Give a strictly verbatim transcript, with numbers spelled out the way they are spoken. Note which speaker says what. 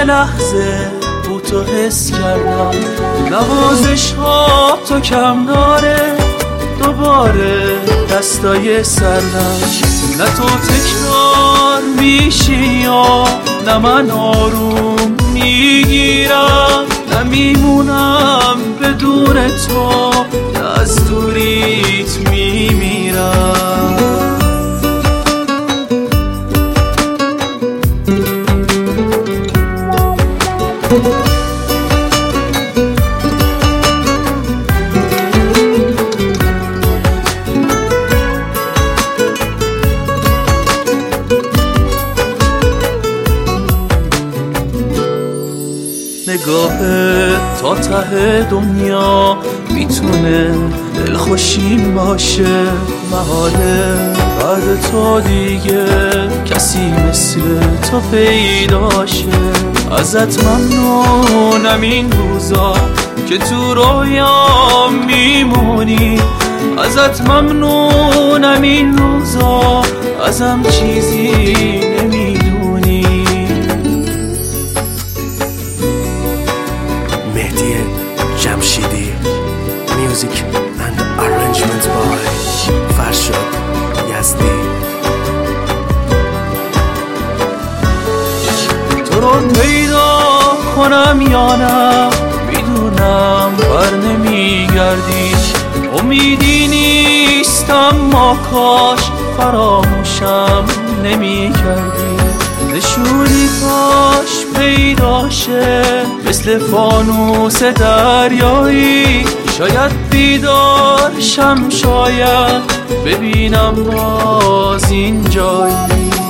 Speaker 1: یه لحظه بو تو حس کردم، نوازش ها تو کم داره، دوباره دستای سردم. نه تو تکرار میشی یا نه من آروم میگیرم، نه میمونم بدون تو، نه از دوریت میمیرم. نگاهت تا ته دنیا میتونه دلخوشیم باشه، محاله بعد تو دیگه کسی مثل تو پیداشه. ازت ممنونم این روزا که تو رویام میمونی، ازت ممنونم این روزا ازم چیزی نمیدونی.
Speaker 2: مهدی جمشیدی. Music and arrangement by فرشاد یزدی.
Speaker 1: تو رو پیدا کنم یا نه میدونم بر نمیگردی، امیدی نیست اما کاش فراموشم نمیکردی. نشونی کاش پیدا شه مثل فانوس دریایی، شاید بیدار شم، شاید ببینم باز این جایی.